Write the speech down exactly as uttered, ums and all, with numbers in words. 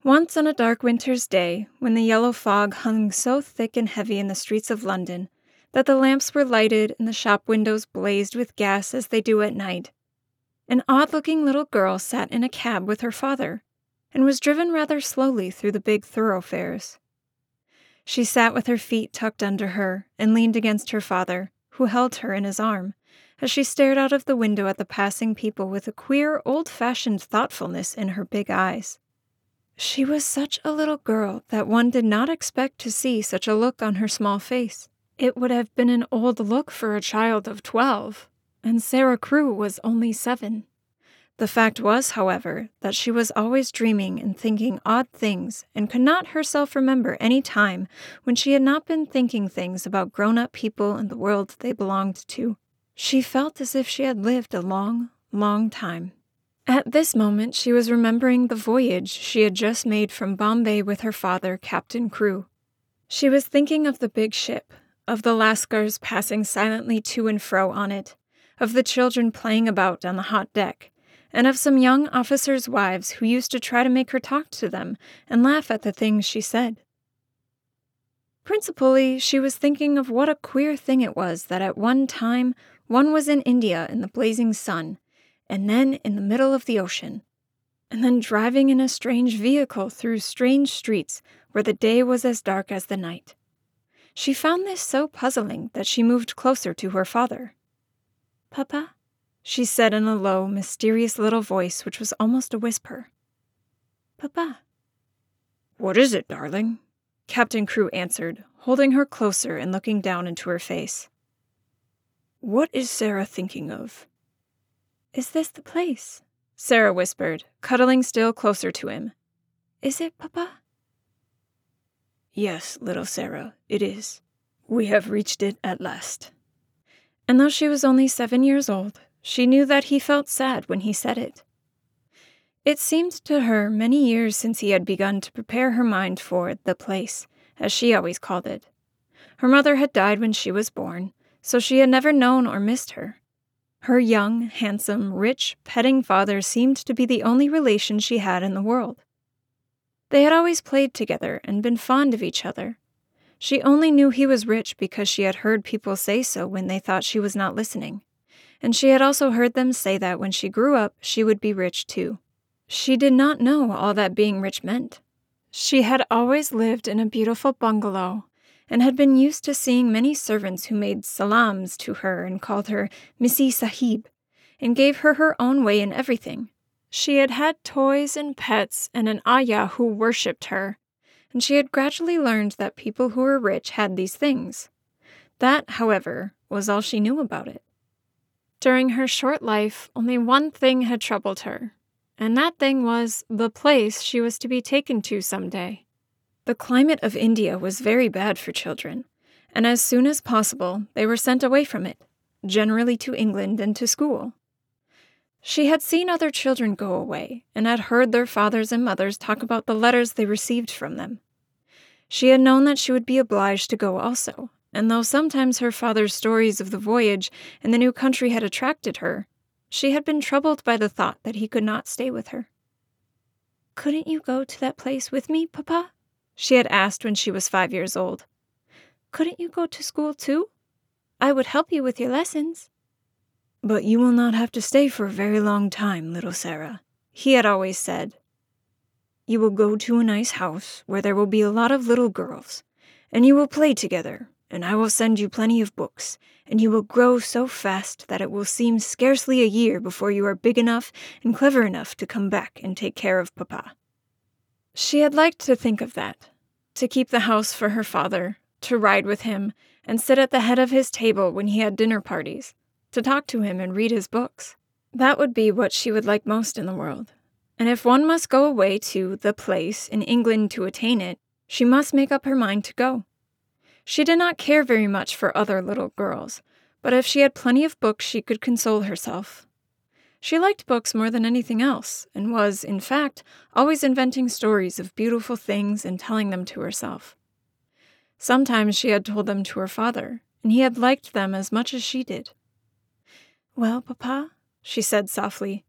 Once on a dark winter's day, when the yellow fog hung so thick and heavy in the streets of London that the lamps were lighted and the shop windows blazed with gas as they do at night, an odd-looking little girl sat in a cab with her father and was driven rather slowly through the big thoroughfares. She sat with her feet tucked under her and leaned against her father, who held her in his arm, as she stared out of the window at the passing people with a queer, old-fashioned thoughtfulness in her big eyes. She was such a little girl that one did not expect to see such a look on her small face. It would have been an old look for a child of twelve, and Sarah Crewe was only seven. The fact was, however, that she was always dreaming and thinking odd things and could not herself remember any time when she had not been thinking things about grown-up people and the world they belonged to. She felt as if she had lived a long, long time. At this moment, she was remembering the voyage she had just made from Bombay with her father, Captain Crewe. She was thinking of the big ship, of the Lascars passing silently to and fro on it, of the children playing about on the hot deck, and of some young officers' wives who used to try to make her talk to them and laugh at the things she said. Principally, she was thinking of what a queer thing it was that at one time one was in India in the blazing sun, and then in the middle of the ocean, and then driving in a strange vehicle through strange streets where the day was as dark as the night. She found this so puzzling that she moved closer to her father. "Papa?" she said in a low, mysterious little voice which was almost a whisper. "Papa?" "What is it, darling?" Captain Crewe answered, holding her closer and looking down into her face. "What is Sarah thinking of?" "Is this the place?" Sarah whispered, cuddling still closer to him. "Is it, Papa?" "Yes, little Sarah, it is. We have reached it at last." And though she was only seven years old, she knew that he felt sad when he said it. It seemed to her many years since he had begun to prepare her mind for the place, as she always called it. Her mother had died when she was born, so she had never known or missed her. Her young, handsome, rich, petting father seemed to be the only relation she had in the world. They had always played together and been fond of each other. She only knew he was rich because she had heard people say so when they thought she was not listening, and she had also heard them say that when she grew up she would be rich too. She did not know all that being rich meant. She had always lived in a beautiful bungalow, and had been used to seeing many servants who made salams to her and called her Missy Sahib, and gave her her own way in everything. She had had toys and pets and an ayah who worshipped her, and she had gradually learned that people who were rich had these things. That, however, was all she knew about it. During her short life, only one thing had troubled her, and that thing was the place she was to be taken to someday. The climate of India was very bad for children, and as soon as possible they were sent away from it, generally to England and to school. She had seen other children go away, and had heard their fathers and mothers talk about the letters they received from them. She had known that she would be obliged to go also, and though sometimes her father's stories of the voyage and the new country had attracted her, she had been troubled by the thought that he could not stay with her. "Couldn't you go to that place with me, Papa?" she had asked when she was five years old. "Couldn't you go to school too? I would help you with your lessons." "But you will not have to stay for a very long time, little Sarah," he had always said. "You will go to a nice house where there will be a lot of little girls, and you will play together, and I will send you plenty of books, and you will grow so fast that it will seem scarcely a year before you are big enough and clever enough to come back and take care of Papa." She had liked to think of that, to keep the house for her father, to ride with him, and sit at the head of his table when he had dinner parties, to talk to him and read his books. That would be what she would like most in the world. And if one must go away to the place in England to attain it, she must make up her mind to go. She did not care very much for other little girls, but if she had plenty of books she could console herself. She liked books more than anything else, and was, in fact, always inventing stories of beautiful things and telling them to herself. Sometimes she had told them to her father, and he had liked them as much as she did. "Well, Papa," she said softly,